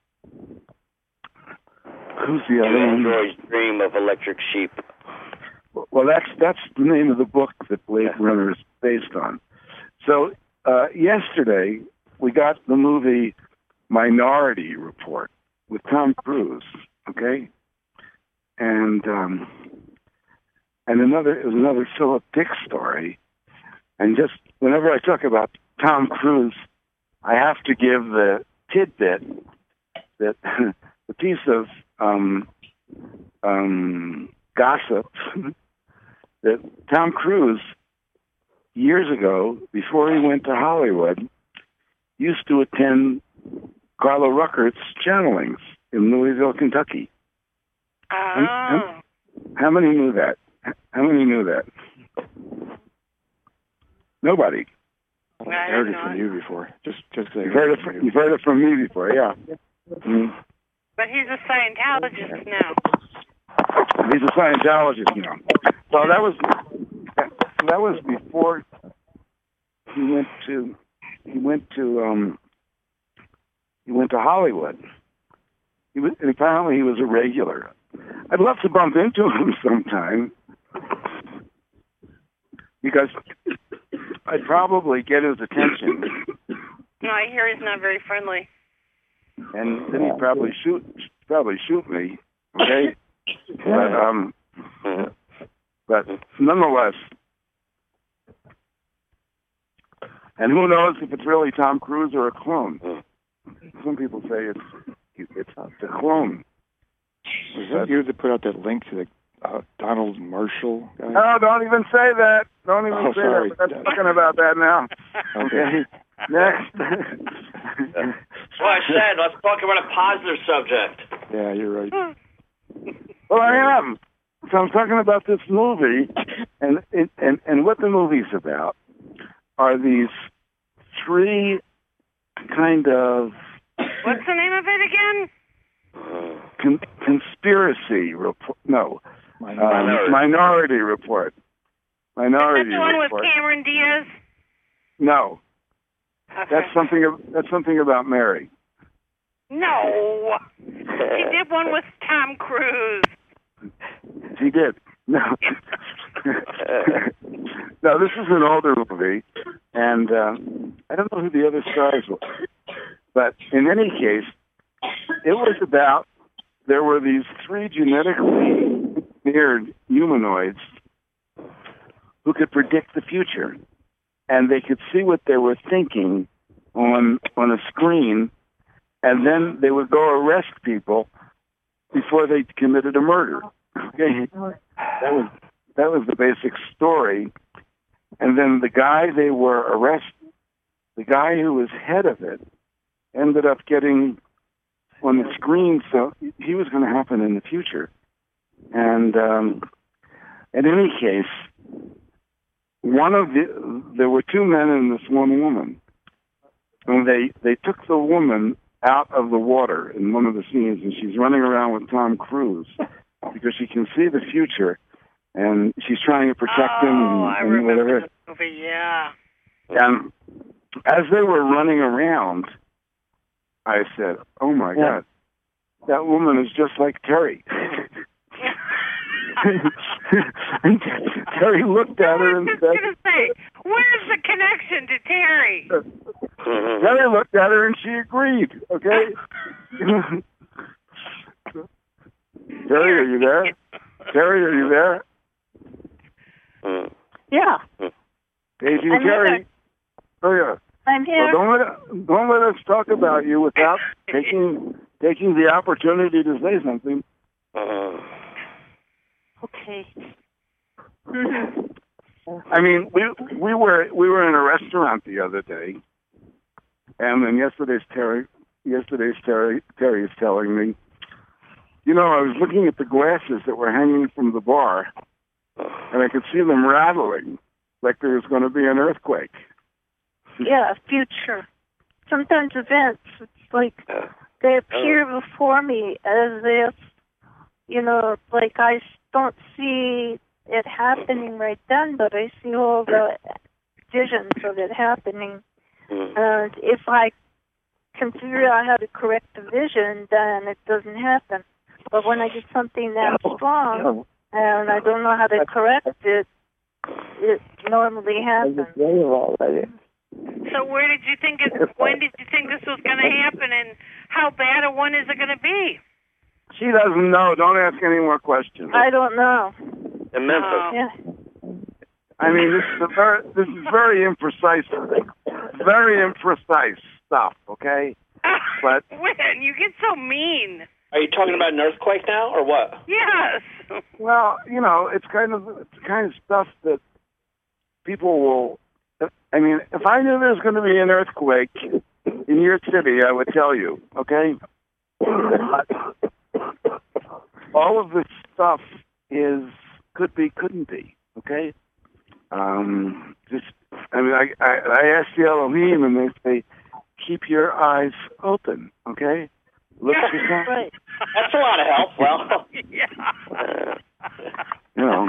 who's the other one? Android's Dream of Electric Sheep. Well, that's that's the name of the book that Blade Runner is based on. So uh, yesterday we got the movie Minority Report with Tom Cruise. Okay, and um, and another it was another Philip Dick story. And just whenever I talk about Tom Cruise, I have to give the tidbit that the piece of um, um, gossip that Tom Cruise, years ago, before he went to Hollywood, used to attend Carlo Ruckert's channelings in Louisville, Kentucky. Oh. How, how many knew that? How many knew that? Nobody. I've heard it from you before. Just, just you've heard it from, you've heard it from me before, yeah. Mm. But he's a Scientologist now. He's a Scientologist now. So that was that was before he went to he went to um he went to Hollywood. He was, and apparently he was a regular. I'd love to bump into him sometime because I'd probably get his attention. No, I hear he's not very friendly. And then he'd probably shoot probably shoot me. Okay? But um but nonetheless, and who knows if it's really Tom Cruise or a clone? Some people say it's it's a clone. Was that you that put out that link to the uh, Donald Marshall guy? No, don't even say that. Don't even oh, say sorry. that. We're not talking about that now. Okay. Next. That's why I said, let's talk about a positive subject. Yeah, you're right. Well, I am. So I'm talking about this movie, and and and what the movie's about are these three kind of What's the name of it again? con- conspiracy report. No, Minority. Um, minority report. Minority Is that the one report. with Cameron Diaz? No, Okay. that's something. That's something about Mary. No. He did one with Tom Cruise. She did. No. No, this is an older movie, and uh, I don't know who the other stars were. But in any case, it was about, there were these three genetically engineered humanoids who could predict the future, and they could see what they were thinking on on a screen, and then they would go arrest people before they committed a murder. Okay, that was that was the basic story. And then the guy they were arrested, the guy who was head of it, ended up getting on the screen, so he was going to happen in the future. And um, in any case, one of the there were two men and this one woman, and they they took the woman out of the water in one of the scenes, and she's running around with Tom Cruise because she can see the future, and she's trying to protect oh, him and, I and remember whatever. this movie, yeah. And as they were running around, I said, "Oh my Yeah. God, that woman is just like Terry." And Terry looked at her and I was said, just going to say, where's the connection to Terry? Terry looked at her and she agreed, okay? Terry, are you there? Terry, are you there? Yeah. Daisy I'm and Terry. here. Oh yeah. I'm here. Well, don't let don't let us talk about you without taking taking the opportunity to say something. Uh, Okay. I mean, we we were we were in a restaurant the other day, and then yesterday's Terry yesterday's Terry Terry is telling me, you know, I was looking at the glasses that were hanging from the bar, and I could see them rattling, like there was going to be an earthquake. Yeah, future. Sometimes events, it's like they appear before me as if, you know, like I don't see it happening right then, but I see all the visions of it happening. And if I can figure out how to correct the vision, then it doesn't happen. But when I get something that strong and I don't know how to correct it, it normally happens. So where did you think it, when did you think this was going to happen, and how bad a one is it going to be? She doesn't know. Don't ask any more questions. I don't know. In Memphis. Oh. Yeah. I mean, this is a very this is very imprecise, very imprecise stuff. Okay, but When you get so mean. Are you talking about an earthquake now, or what? Yes. well, you know, it's kind of it's the kind of stuff that people will. I mean, if I knew there was going to be an earthquake in your city, I would tell you. Okay. All of this stuff is could be, couldn't be. Okay. Um, just, I mean, I, I, I asked the Elohim, and they say, keep your eyes open. Okay. Look Yeah, for something. Right. That's a lot of help. Well, Yeah. You know.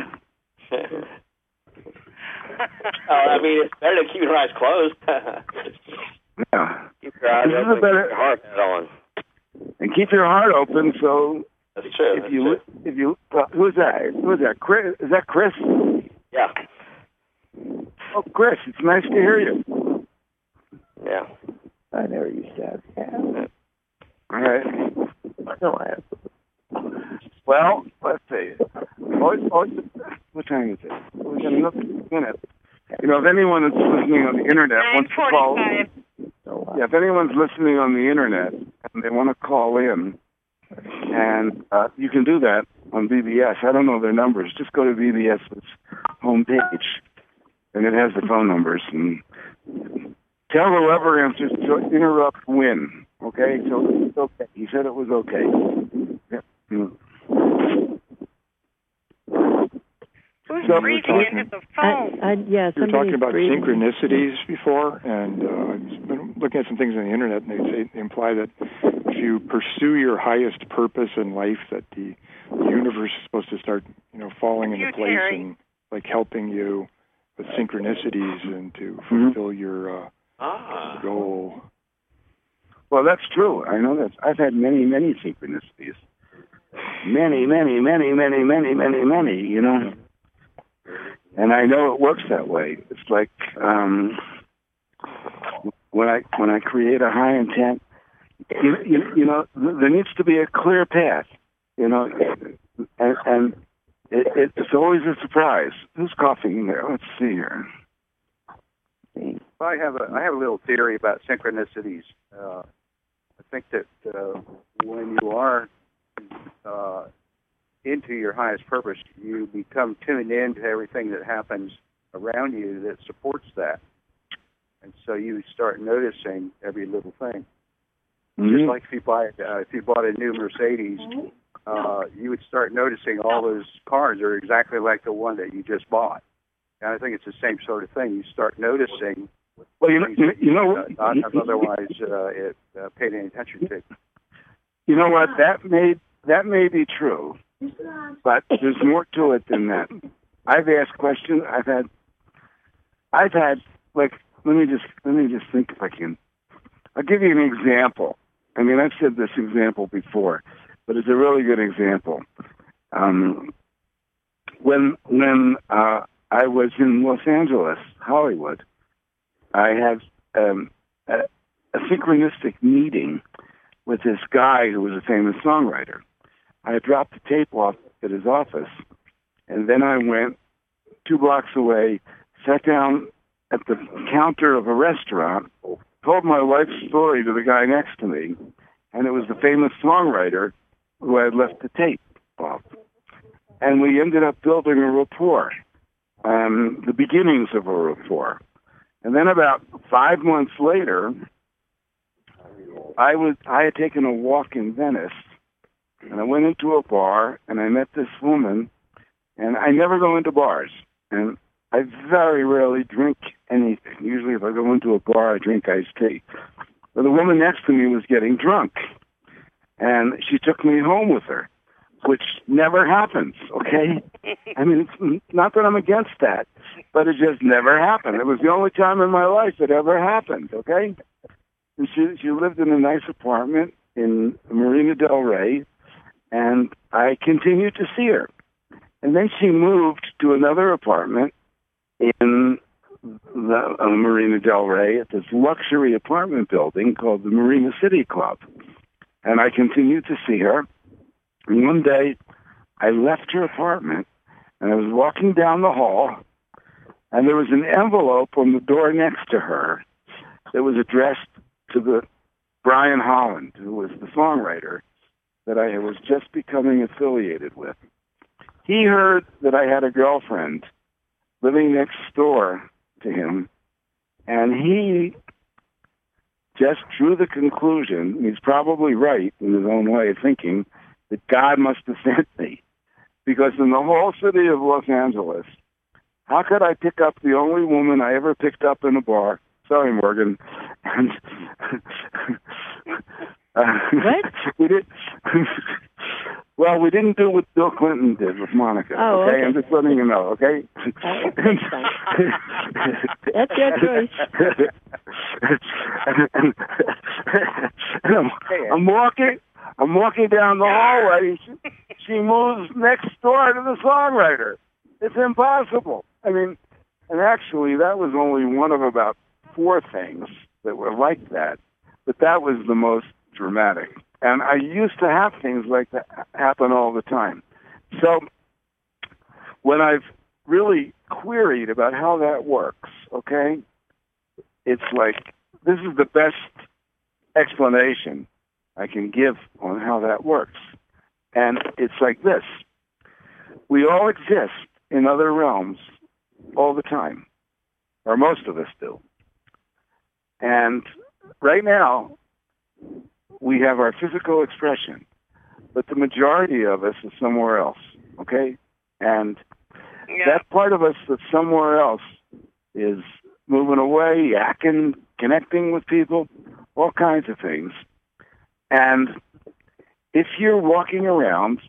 uh, I mean, it's better to keep your eyes closed. Yeah. Keep your eyes This is open. a better- Keep your heart on. And keep your heart open. So That's true. if That's you true. if you uh, who's that? Who's that? Chris? Is that Chris? Yeah. Oh, Chris, it's nice to hear you. Yeah. I never used to have cats. All right. No, I have. Well, let's see. Oh, oh, what time is it? We've got another minute. You know, if anyone is listening on the internet wants to call, yeah, if anyone's listening on the internet and they want to call in, and uh, you can do that on B B S. I don't know their numbers. Just go to BBS's homepage, and it has the phone numbers. And tell whoever answers to interrupt Win. Okay, so it's okay. He said it was okay. Yeah. Mm. Who's So breathing we're into talking- the phone? I, I, yeah, We were talking somebody's about breathing. synchronicities before, and uh, I've been looking at some things on the internet, and they say they imply that if you pursue your highest purpose in life, that the universe is supposed to start, you know, falling into You, place Terry. and like helping you with synchronicities and to fulfill your uh, Ah. goal. Well, that's true. I know that. I've had many, many synchronicities. Many, many, many, many, many, many, many, you know. And I know it works that way. It's like um, when I when I create a high intent, you, you, you know, there needs to be a clear path, you know, and, and it, it's always a surprise. Who's coughing in there? Let's see here. I have a I have a little theory about synchronicities. Uh, I think that uh, when you are uh, into your highest purpose, you become tuned in to everything that happens around you that supports that, and so you start noticing every little thing. Mm-hmm. Just like if you buy uh, if you bought a new Mercedes, uh, you would start noticing all those cars are exactly like the one that you just bought. And I think it's the same sort of thing. You start noticing. Well, you know, you, you know uh, what? not have otherwise uh, it, uh, paid any attention to. You know what? That may that may be true, but there's more to it than that. I've asked questions. I've had, I've had like. Let me just let me just think if I can. I'll give you an example. I mean, I've said this example before, but it's a really good example. Um, when when uh, I was in Los Angeles, Hollywood, I had um, a, a synchronistic meeting with this guy who was a famous songwriter. I dropped the tape off at his office, and then I went two blocks away, sat down at the counter of a restaurant, told my life story to the guy next to me, and it was the famous songwriter who I had left the tape of. And we ended up building a rapport, um, the beginnings of a rapport. And then about five months later, I was I had taken a walk in Venice, and I went into a bar, and I met this woman, and I never go into bars, and I very rarely drink anything. Usually if I go into a bar, I drink iced tea. But the woman next to me was getting drunk, and she took me home with her, which never happens, okay? I mean, it's not that I'm against that, but it just never happened. It was the only time in my life it ever happened, okay? And she, she lived in a nice apartment in Marina del Rey, and I continued to see her. And then she moved to another apartment in the uh, Marina del Rey at this luxury apartment building called the Marina City Club. And I continued to see her. And one day, I left her apartment, and I was walking down the hall, and there was an envelope on the door next to her that was addressed to the Brian Holland, who was the songwriter that I was just becoming affiliated with. He heard that I had a girlfriend living next door to him, and he just drew the conclusion, he's probably right in his own way of thinking, that God must have sent me. Because in the whole city of Los Angeles, how could I pick up the only woman I ever picked up in a bar? Sorry, Morgan. And uh, what? we did. Well, we didn't do what Bill Clinton did with Monica. Oh, okay? okay. I'm just letting you know. Okay. Oh, that's your choice. and, and, and I'm, I'm walking. I'm walking down the hallway. She, she moves next door to the songwriter. It's impossible. I mean, and actually, that was only one of about four things that were like that, but that was the most dramatic. And I used to have things like that happen all the time. So when I've really queried about how that works, okay, it's like, this is the best explanation I can give on how that works. And it's like this. We all exist in other realms all the time, or most of us do. And right now, we have our physical expression, but the majority of us is somewhere else, okay? And yeah. that part of us that's somewhere else is moving away, yakking, connecting with people, all kinds of things. And if you're walking around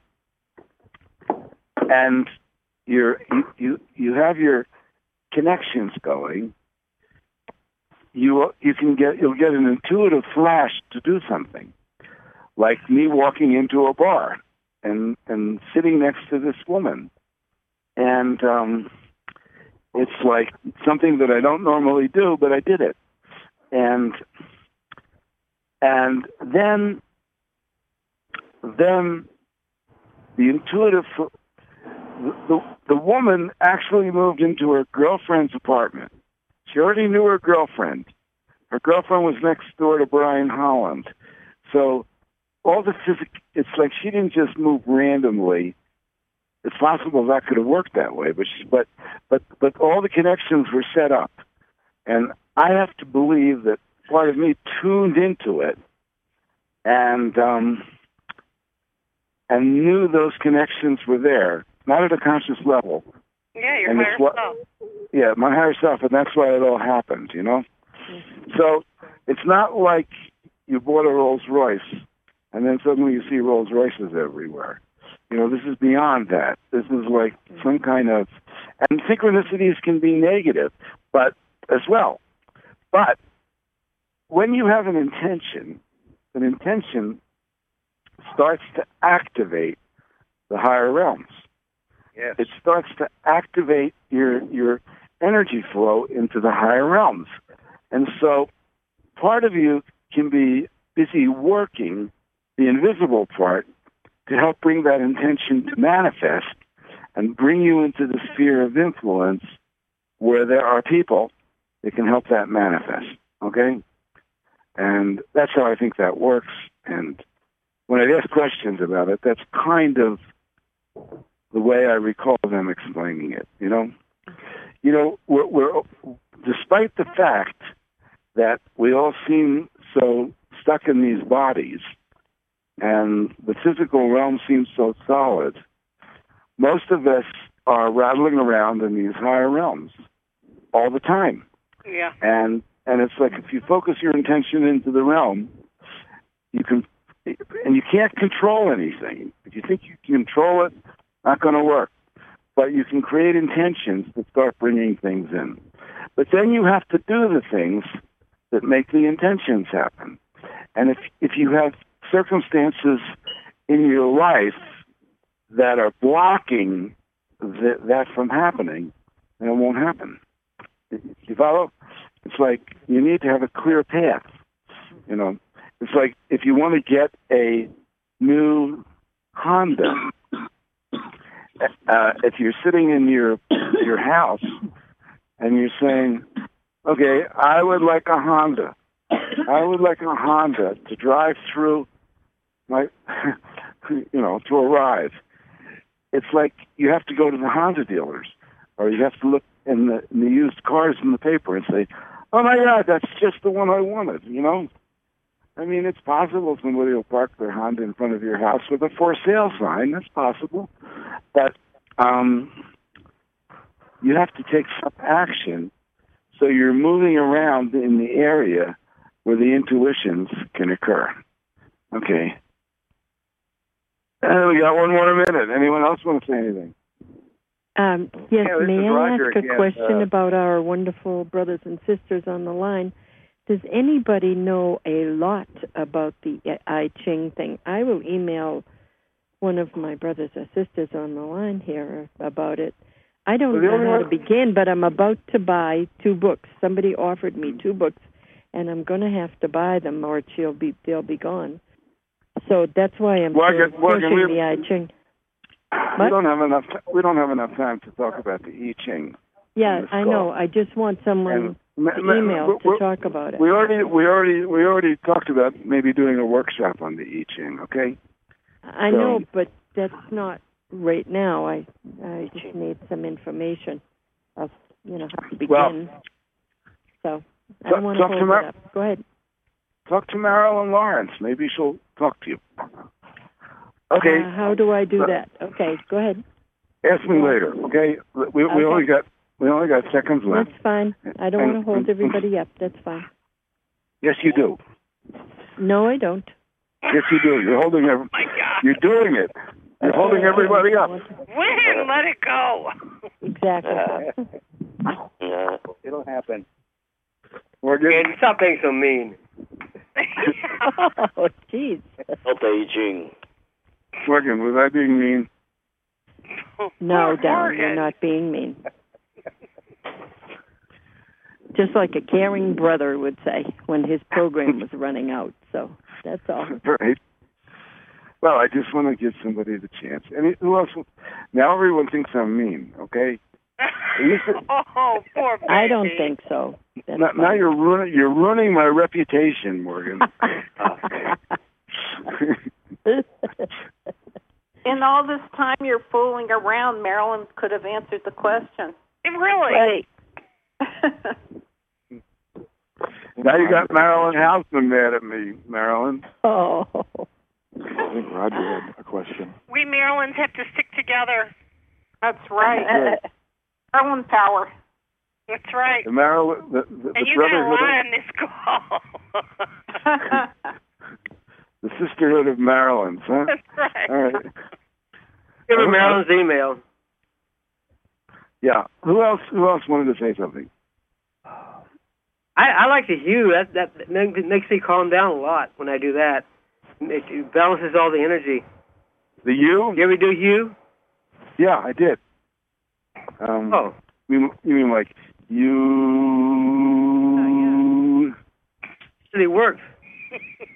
and you're, you, you, you have your connections going, you you can get you'll get an intuitive flash to do something, like me walking into a bar and and sitting next to this woman, and um, it's like something that I don't normally do, but I did it, and and then then the intuitive the, the the woman actually moved into her girlfriend's apartment. She already knew her girlfriend. Her girlfriend was next door to Brian Holland. So all the physic, it's like she didn't just move randomly. It's possible that could have worked that way, but she, but but but all the connections were set up, and I have to believe that part of me tuned into it, and um, and knew those connections were there, not at a conscious level. Yeah, your and higher what, self. Yeah, my higher self, and that's why it all happened, you know? Mm-hmm. So it's not like you bought a Rolls Royce, and then suddenly you see Rolls Royces everywhere. You know, this is beyond that. This is like some kind of... And synchronicities can be negative, but as well. But when you have an intention, an intention starts to activate the higher realms. Yes. It starts to activate your your energy flow into the higher realms. And so part of you can be busy working the invisible part to help bring that intention to manifest. and bring you into the sphere of influence where there are people that can help that manifest, okay? And that's how I think that works. And when I ask questions about it, that's kind of the way I recall them explaining it, you know? You know, we're, we're despite the fact that we all seem so stuck in these bodies and the physical realm seems so solid, most of us are rattling around in these higher realms all the time. Yeah. And and it's like if you focus your intention into the realm, you can, and you can't control anything. If you think you can control it, not going to work. But you can create intentions that start bringing things in. But then you have to do the things that make the intentions happen. And if if you have circumstances in your life that are blocking th- that from happening, then it won't happen. You follow? It's like you need to have a clear path. You know, it's like if you want to get a new Honda, uh, if you're sitting in your your house and you're saying, okay, I would like a Honda. I would like a Honda to drive through my, you know, to arrive. It's like you have to go to the Honda dealers, or you have to look in the, in the used cars in the paper and say, oh my God, that's just the one I wanted, you know? I mean, it's possible somebody will park their Honda in front of your house with a for sale sign. That's possible. But um, you have to take some action so you're moving around in the area where the intuitions can occur. Okay. And we got one more minute. Anyone else want to say anything? Um, yes, Yeah, this may is I Roger ask a again. question Uh, about our wonderful brothers and sisters on the line? Does anybody know a lot about the I Ching thing? I will email one of my brothers or sisters on the line here about it. I don't Well, the know only how one- to begin, but I'm about to buy two books. Somebody offered me two books, and I'm going to have to buy them, or she'll be they'll be gone. So that's why I'm Well, I sort of get- well, can pushing we- the I Ching. We What? don't have enough. We don't have enough time to talk about the I Ching. Yeah, this I call. know. I just want someone Ma- to ma- email we're- to we're- talk about it. We already, we already, we already talked about maybe doing a workshop on the I Ching. Okay. I So- know, but that's not right now. I I just need some information of you know how to begin. Well, so I talk- don't want to talk hold to it Mar- up. Go ahead. Talk to Marilyn Lawrence. Maybe she'll talk to you. Okay. Uh, how do I do Uh, that? Okay, go ahead. Ask me later. Okay. We we Okay. only got we only got seconds left. That's fine. I don't And- want to hold and- everybody up. That's fine. Yes, you do. No, I don't. Yes, you do. You're holding. Every, My God. you're doing it. You're holding everybody up. Win, let it go. Exactly. It'll happen. We're good. And stop being so mean. Oh, jeez. Not aging. Morgan, was I being mean? No, Poor Don, you're Morgan. not being mean. Just like a caring brother would say when his program was running out. So that's all. Right. Well, I just want to give somebody the chance. And who else? Now everyone thinks I'm mean. Okay. You said- Oh, poor baby. I don't think so. That's now, now fine. you're ruining you're ruining my reputation, Morgan. In all this time you're fooling around, Marilyn could have answered the question. Really? Now you got Marilyn Houseman mad at me, Marilyn. Oh. I think Roger had a question. We Marylands have to stick together. That's right. Marilyn power. That's right. The Marilyn, the, the, And the you got a brotherhood, lot on this call. the sisterhood of Maryland's, huh? That's right. All right. Give her Marilyn's email. Yeah. Who else? Who else wanted to say something? I, I like the hue. That that makes makes me calm down a lot when I do that. It, it balances all the energy. The you? You ever do hue? Yeah, I did. Um, Oh. You mean, you mean like you? It works.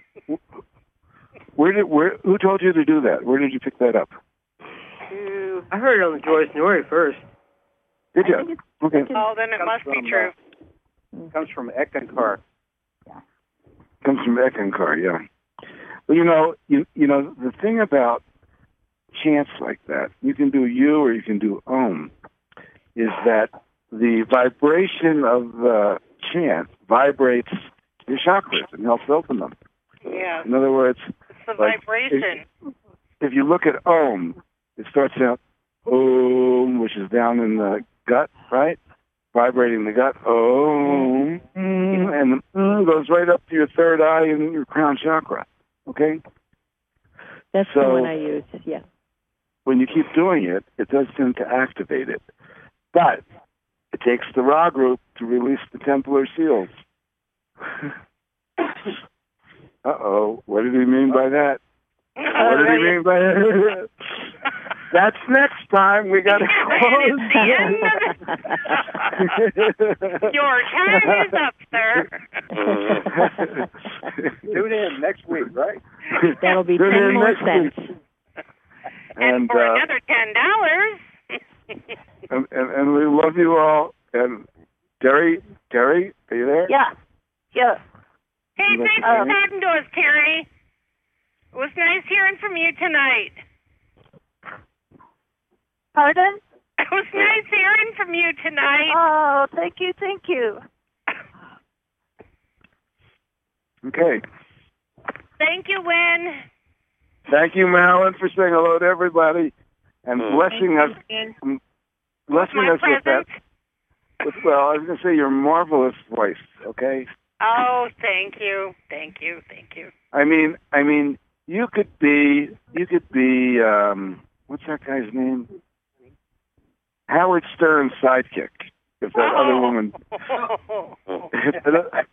Where did where? Who told you to do that? Where did you pick that up? You I heard it on the Joyce Nori first. Did you? Okay. Oh, then it must be from, true. Uh, comes from Eckankar. Comes from Eckankar, yeah. Well, you know, you you know the thing about chants like that, you can do you or you can do om, is that the vibration of the chant vibrates your chakras and helps open them. Yeah. In other words, It's the like, vibration. If, if you look at om, it starts out om, which is down in the gut, right? Vibrating the gut, om, mm, and the mm goes right up to your third eye and your crown chakra. Okay? That's so, the one I use, yeah. When you keep doing it, it does tend to activate it. But it takes the Ra group to release the Templar seals. Uh-oh, what did he mean by that? What did he mean by that? That's next time. We got to close. Your time is up, sir. Tune in next week, right? That'll be Tune ten in more next cents. week. And, And, for uh, another ten dollars. and, and, and we love you all. And Terry, Terry, are you there? Yeah. Yeah. Hey, You like thanks to for say? talking to us, Terry. It was nice hearing from you tonight. Pardon? It was nice hearing from you tonight. Oh, thank you, thank you. Okay. Thank you, Win. Thank you, Marilyn, for saying hello to everybody and blessing us, Win. blessing My us with that. present. With, well, I was going to say your marvelous voice. Okay. Oh, thank you, thank you, thank you. I mean, I mean, you could be, you could be, um, what's that guy's name? Howard Stern's sidekick. If that other woman, if that,